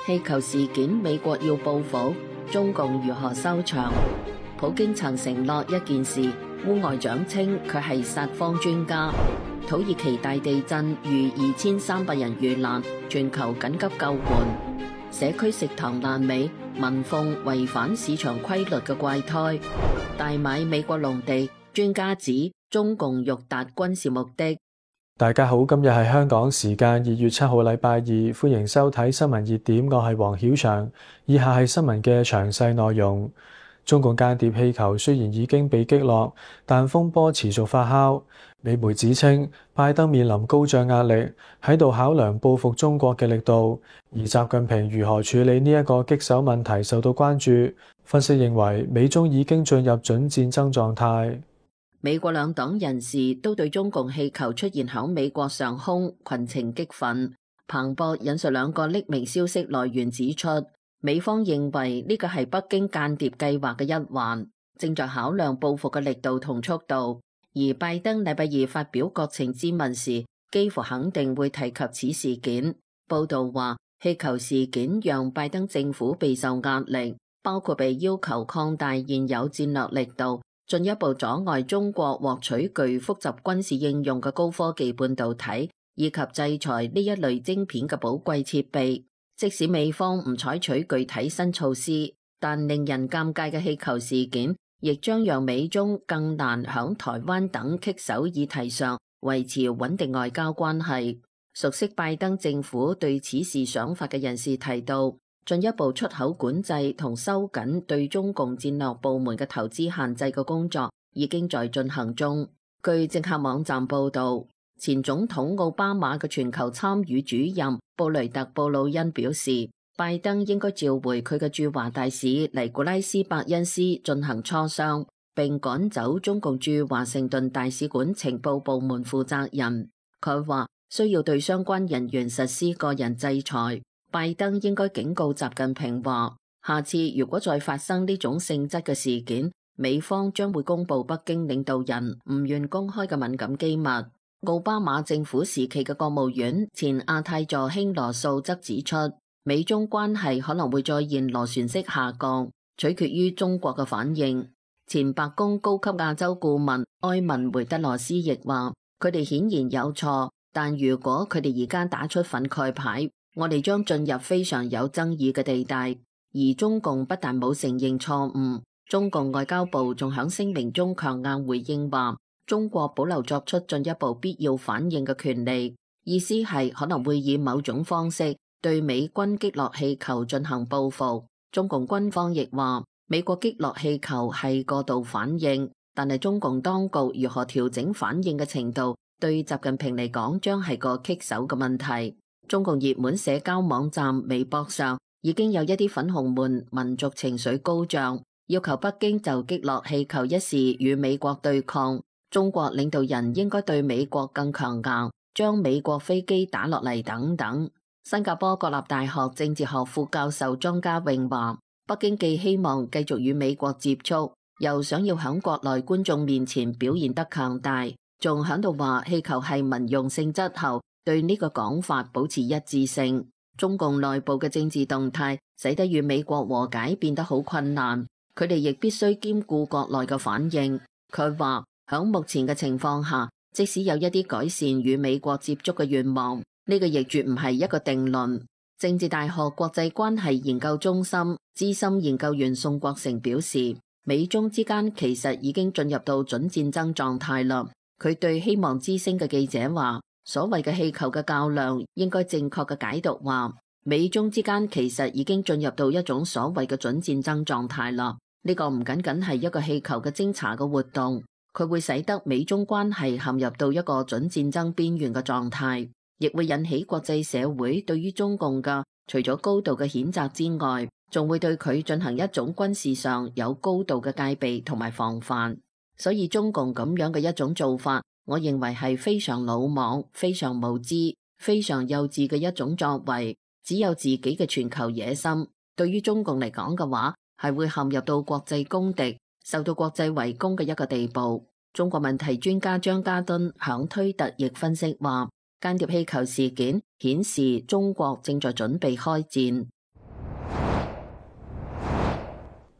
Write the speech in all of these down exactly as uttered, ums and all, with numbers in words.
氣球事件，美國要報復，中共如何收場？普京曾承諾一件事，烏外長稱佢係撒謊專家。土耳其大地震逾二千三百人遇難，全球緊急救援。社區食堂爛尾，民鳳違反市場規律嘅怪胎。大買美國農地，專家指中共欲達軍事目的。 大家好，今日係香港時間二月七號禮拜二，歡迎收睇新聞熱點，我係黃曉翔。以下係新聞嘅詳細內容。中共間諜氣球雖然已經被擊落，但風波持續發酵。美媒指稱，拜登面臨高漲壓力，喺度考量報復中國嘅力度，而習近平如何處理呢一個棘手問題受到關注。分析認為，美中已經進入準戰爭狀態。 美國兩黨人士都對中共氣球出現響美國上空群情激憤。彭博引述兩個匿名消息來源指出，美方認為呢個係北京間諜計劃嘅一環，正在考量報復嘅力度同速度。而拜登禮拜二發表國情咨文時，幾乎肯定會提及此事件。報道話，氣球事件讓拜登政府備受壓力，包括被要求擴大現有戰略力度，進一步阻礙中國獲取具複雜軍事應用嘅高科技半導體，以及制裁呢一類晶片嘅寶貴設備。即使美方唔採取具體新措施，但令人尷尬嘅氣球事件，亦將讓美中更難響台灣等棘手議題上維持穩定外交關係。熟悉拜登政府對此事想法嘅人士提到，進一步出口管制同收緊對中共戰略部門嘅投資限制嘅工作已經在進行中。據政客網站報道，前總統奧巴馬嘅全球參與主任布雷特布魯恩表示，拜登應該召回佢嘅駐華大使尼古拉斯伯恩斯進行磋商，並趕走中共駐華盛頓大使館情報部門負責人。佢話需要對相關人員實施個人制裁。拜登應該警告習近平話，下次如果再發生呢種性質嘅事件，美方將會公布北京領導人唔願公開嘅敏感機密。奧巴馬政府時期嘅國務院前亞太助卿羅素則指出，美中關係可能會再現螺旋式下降，取決於中國嘅反應。前白宮高級亞洲顧問埃文梅德羅斯亦話，佢哋顯然有錯，但如果佢哋而家打出憤慨牌，我哋將進入非常有爭議嘅地帶。而中共不但冇承認錯誤，中共外交部仲響聲明中強硬回應話，中國保留作出進一步必要反應嘅權利，意思係可能會以某種方式對美軍擊落氣球進行報復。中共軍方亦話，美國擊落氣球係過度反應，但係中共當局如何調整反應嘅程度，對習近平嚟講將係個棘手嘅問題。中共熱門社交網站微博上已經有一啲粉紅們民族情緒高漲，要求北京就擊落氣球一事與美國對抗。中國領導人應該對美國更強硬，將美國飛機打落嚟等等。新加坡國立大學政治學副教授莊家穎話，北京既希望繼續與美國接觸，又想要喺國內觀眾面前表現得強大，仲喺度話氣球係民用性質後，對呢個講法保持一致性。中共內部嘅政治動態使得與美國和解變得好困難，佢哋亦必須兼顧國內嘅反應。佢話，響目前嘅情況下，即使有一啲改善與美國接觸嘅願望，呢個亦絕唔係一個定論。政治大學國際關係研究中心資深研究員宋國成表示，美中之間其實已經進入到準戰爭狀態啦。佢對希望之聲嘅記者話，所謂嘅氣球嘅較量應該正確嘅解讀話，美中之間其實已經進入到一種所謂嘅準戰爭狀態啦。呢個唔僅僅係一個氣球嘅偵查嘅活動，佢會使得美中關係陷入到一個準戰爭邊緣嘅狀態，亦會引起國際社會對於中共嘅除咗高度嘅譴責之外，仲會對佢進行一種軍事上有高度嘅戒備同埋防範。所以中共咁樣嘅一種做法，我認為係非常魯莽、非常無知、非常幼稚嘅一種作為，只有自己嘅全球野心。對於中共嚟講嘅話，係會陷入到國際公敵、受到國際圍攻嘅一個地步。中國問題專家張家敦響推特亦分析話，間諜氣球事件顯示中國正在準備開戰。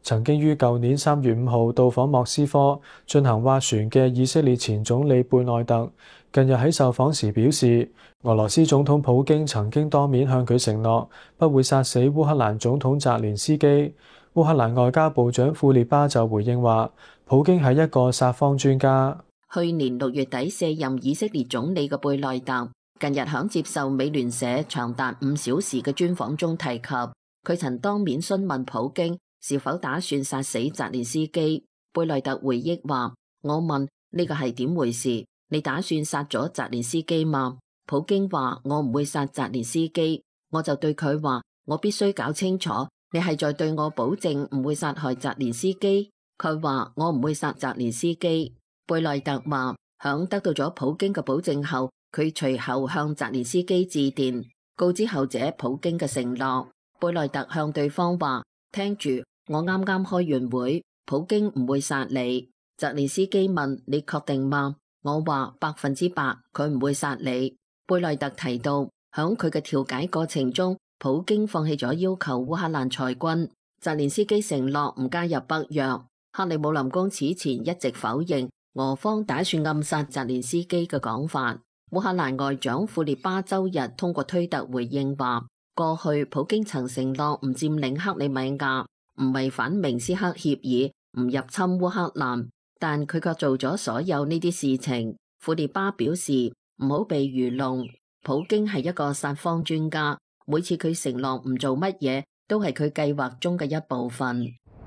曾經於舊年三月五號到訪莫斯科進行斡旋嘅以色列前總理貝內特，近日喺受訪時表示，俄羅斯總統普京曾經當面向佢承諾不會殺死烏克蘭總統澤連斯基。烏克蘭外交部長庫列巴就回應話，普京係一個撒謊專家。 去年六月底卸任以色列總理嘅貝內特，近日響接受美聯社長達五小時嘅專訪中提及，佢曾當面詢問普京是否打算殺死澤連斯基。貝內特回憶話，我問呢個係點回事？你打算殺咗澤連斯基嗎？普京話，我唔會殺澤連斯基。我就對佢話，我必須搞清楚，你係在對我保證唔會殺害澤連斯基？佢話，我唔會殺澤連斯基。貝內特話，響得到咗普京嘅保證後，佢隨後向澤連斯基致電，告知後者普京嘅承諾。貝內特向對方話，聽住，我啱啱開完會，普京唔會殺你。澤連斯基問，你確定嗎？我話百分之百，佢唔會殺你。貝內特提到，響佢嘅調解過程中，普京放棄咗要求烏克蘭裁軍，澤連斯基承諾唔加入北約。克里姆林宮此前一直否認俄方打算暗殺澤連斯基嘅講法。烏克蘭外長庫列巴周日通過推特回應話，過去普京曾承諾唔佔領克里米亞，唔違反明斯克協議，唔入侵烏克蘭，但佢卻做咗所有呢啲事情。庫列巴表示唔好被愚弄，普京係一個撒謊專家，每次佢承諾唔做乜嘢，都係佢計劃中嘅一部分。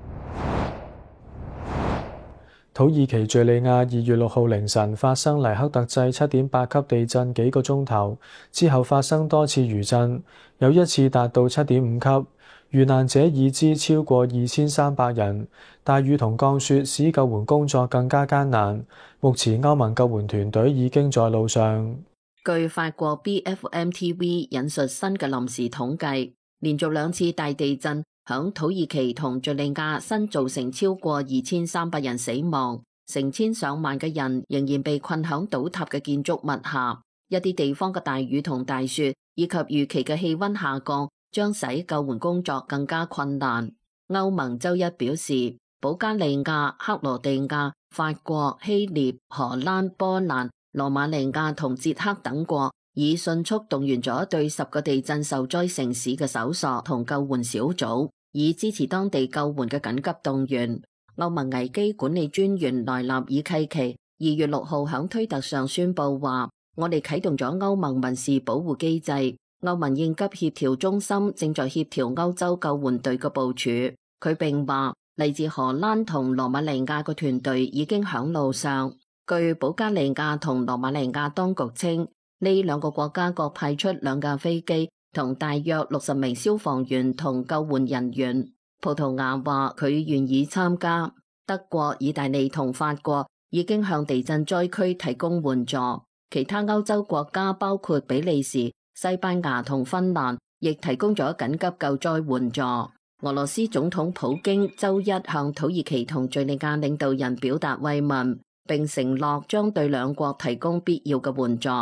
土耳其敘利亞二月六號凌晨發生黎克特制七點八級地震幾個鐘頭，之後發生多次餘震，有一次達到七點五級。遇難者已知超過二千三百人，大雨同降雪使救援工作更加艱難。目前歐盟救援團隊已經在路上。 據法國 B F M T V 引述新嘅臨時統計，連續兩次大地震響土耳其同敘利亞新造成超過二千三百人死亡，成千上萬嘅人仍然被困響倒塌嘅建築物下。一啲地方嘅大雨同大雪以及預期嘅氣溫下降，將使救援工作更加困難。歐盟周一表示，保加利亞、克羅地亞、法國、希臘、荷蘭、波蘭、羅馬尼亞同捷克等國已迅速動員咗對十個地震受災城市嘅搜索同救援小組，以支持當地救援嘅緊急動員。歐盟危機管理專員萊納爾契奇二月六號響推特上宣布話，我哋啟動咗歐盟民事保護機制，歐盟應急協調中心正在協調歐洲救援隊嘅部署。佢並話，嚟自荷蘭同羅馬尼亞嘅團隊已經響路上。據保加利亞同羅馬尼亞當局稱，呢兩個國家各派出兩架飛機同大約六十名消防員同救援人員。葡萄牙話佢願意參加。德國、意大利同法國已經向地震災區提供援助。其他歐洲國家包括比利時、西班牙同芬蘭亦提供咗緊急救災援助。俄羅斯總統普京周一向土耳其同敘利亞領導人表達慰問，並承諾將對兩國提供必要嘅援助。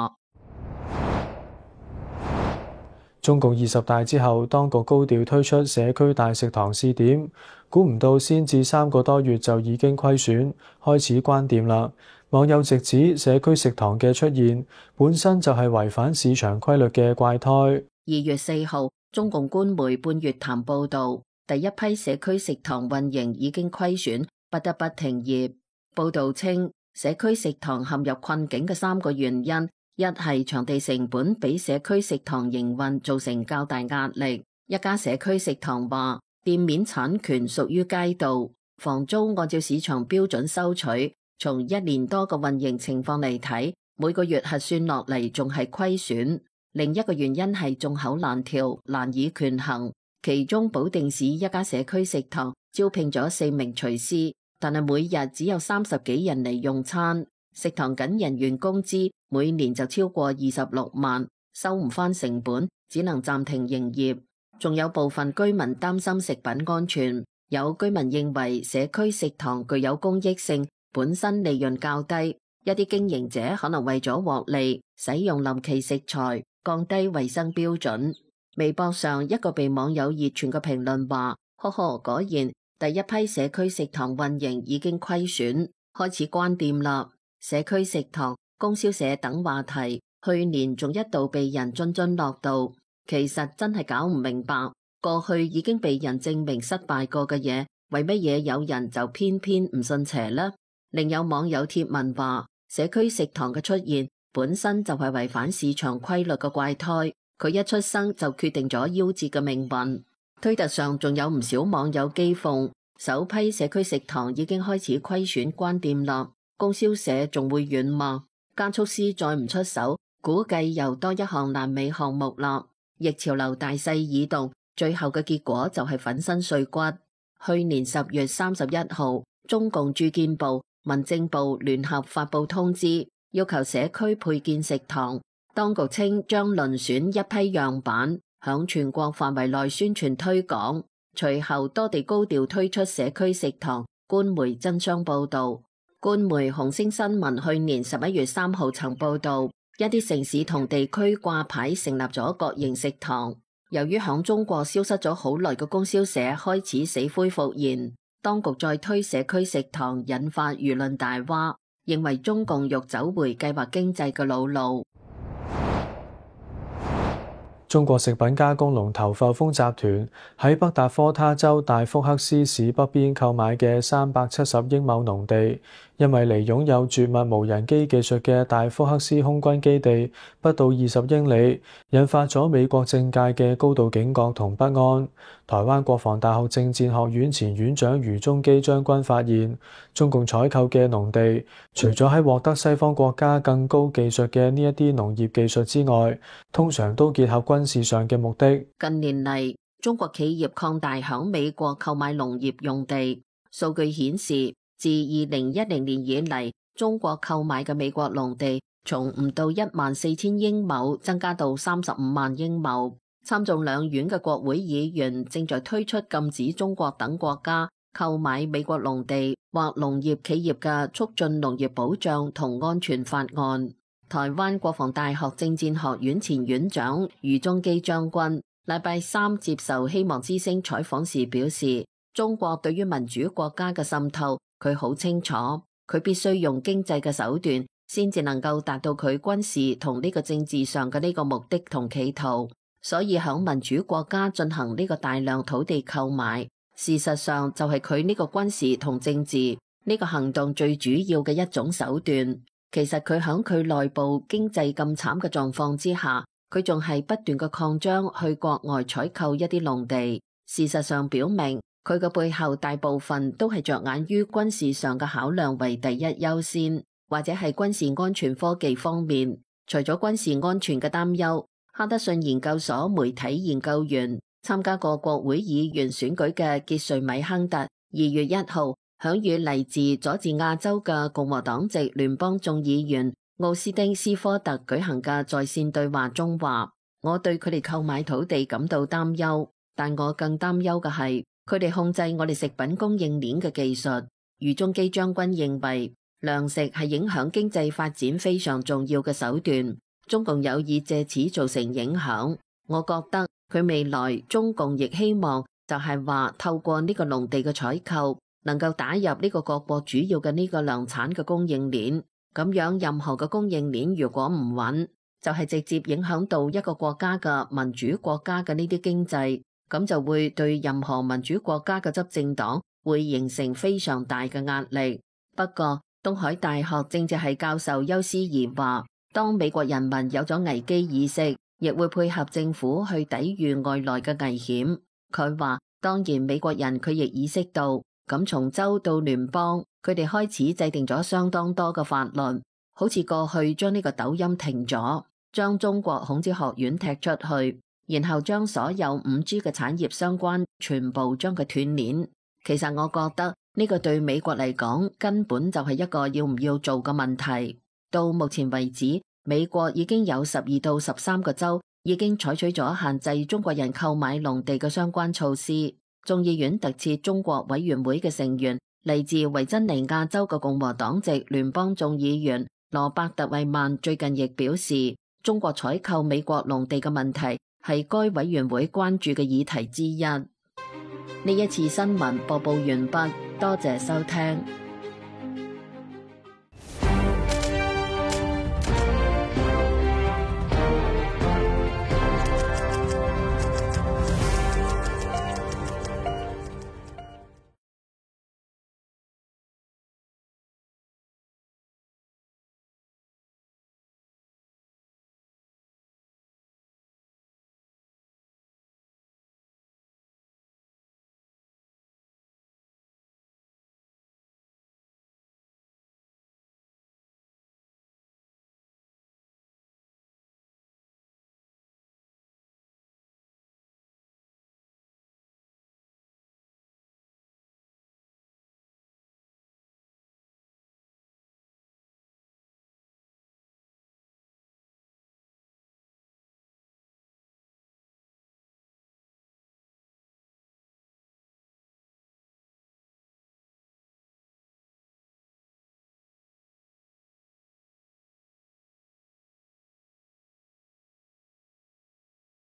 中共二十大之後，當局高調推出社區大食堂試點，估唔到先至三個多月就已經虧損，開始關店啦。網友直指社區食堂嘅出現本身就係違反市場規律嘅怪胎。 二月四號，中共官媒半月談報道，第一批社區食堂運營已經虧損，不得不停業。報道稱，社區食堂陷入困境嘅三個原因，一係場地成本比社區食堂營運造成較大壓力。一家社區食堂話，店面產權屬於街道，房租按照市場標準收取。從一年多嘅運營情況嚟睇，每個月核算落嚟仲係虧損。另一個原因係眾口難調，難以權衡。其中保定市一家社區食堂招聘咗四名廚師，但係每日只有三十幾人嚟用餐。食堂僅人員工資每年就超過二十六萬，收唔返成本，只能暫停營業。仲有部分居民擔心食品安全，有居民認為社區食堂具有公益性，本身利潤較低，一啲經營者可能為咗獲利，使用臨期食材，降低衛生標準。微博上一個被網友熱傳嘅評論話：呵呵，果然第一批社區食堂運營已經虧損，開始關店啦。社區食堂、供銷社等話題，去年仲一度被人津津樂道。其實真係搞唔明白，過去已經被人證明失敗過嘅嘢，為乜嘢有人就偏偏唔信邪呢？另有網友貼文話，社區食堂嘅出現本身就係違反市場規律嘅怪胎，佢一出生就決定咗夭折嘅命運。推特上仲有唔少網友譏諷，首批社區食堂已經開始虧損關店啦，供銷社仲會軟嗎？加速師再唔出手，估計又多一項爛尾項目啦。逆潮流大勢已動，最後嘅結果就係粉身碎骨。去年十月三十一號，中共住建部、民政部聯合發布通知，要求社區配建食堂。當局稱將遴選一批樣板，響全國範圍內宣傳推廣。隨後多地高調推出社區食堂。官媒真相報道，官媒紅星新聞去年十一月三號曾報道，一啲城市同地區掛牌成立咗國營食堂。由於響中國消失咗好耐嘅供銷社開始死灰復燃，當局再推社區食堂，引發輿論大嘩，認為中共欲走回計劃經濟嘅老路。 中國食品加工龍頭阜豐集團喺北達科他州大福克斯市北邊購買嘅三百七十英畝農地，因為離擁有絕密無人機技術嘅大福克斯空軍基地不到二十英里，引發咗美國政界嘅高度警覺同不安。台灣國防大學政戰學院前院長余宗基將軍發現，中共採購嘅農地，除咗喺獲得西方國家更高技術嘅呢一啲農業技術之外，通常都結合軍事上嘅目的。 近年嚟，中國企業擴大響美國購買農業用地。數據顯示，自二零一零年以嚟，中國購買嘅美國農地從唔到一萬四千英畝增加到三十五萬英畝。參眾兩院嘅國會議員正在推出禁止中國等國家購買美國農地或農業企業嘅促進農業保障同安全法案。台灣國防大學政戰學院前院長余宗基將軍禮拜三接受希望之聲採訪時表示，中國對於民主國家嘅滲透，佢好清楚，佢必須用經濟嘅手段先至能夠達到佢軍事同呢個政治上嘅呢個目的同企圖。所以響民主國家進行呢個大量土地購買，事實上就係佢呢個軍事同政治呢個行動最主要嘅一種手段。其實佢響佢內部經濟咁慘嘅狀況之下，佢仲係不斷嘅擴張去國外採購一啲農地。事實上表明，佢嘅背後大部分都係着眼於軍事上嘅考量為第一優先，或者係軍事安全科技方面。除咗軍事安全嘅擔憂，哈德遜研究所媒體研究員、參加過國會議員選舉嘅傑瑞米亨特，二月一號響與嚟自佐治亞州嘅共和黨籍聯邦眾議員奧斯丁斯科特舉行嘅在線對話中話：我對佢哋購買土地感到擔憂，但我更擔憂嘅係佢哋控制我哋食品供應鏈嘅技術。余宗基將軍認為，糧食係影響經濟發展非常重要嘅手段。中共有意借此造成影響，我覺得佢未來中共亦希望就係話透過呢個農地嘅採購，能夠打入呢個各國主要嘅呢個糧產嘅供應鏈。咁樣任何嘅供應鏈如果唔穩，就係直接影響到一個國家嘅民主國家嘅呢啲經濟，咁就會對任何民主國家嘅執政黨會形成非常大嘅壓力。不過，東海大學政治系教授邱思怡話，當美國人民有咗危機意識，亦會配合政府去抵禦外來嘅危險。佢話，當然美國人佢亦意識到，咁從州到聯邦，佢哋開始制定咗相當多嘅法律，好似過去將呢個抖音停咗，將中國孔子學院踢出去，然後將所有五 G 嘅產業相關全部將佢斷鏈。其實我覺得呢個對美國嚟講根本就係一個要唔要做嘅問題。到目前為止，美國已經有十二到十三個州已經採取咗限制中國人購買農地嘅相關措施。眾議院特設中國委員會嘅成員，嚟自維珍尼亞州嘅共和黨籍聯邦眾議員羅伯特惠曼最近亦表示，中國採購美國農地嘅問題係該委員會關注嘅議題之一。 呢一次新聞播報完畢，多謝收聽。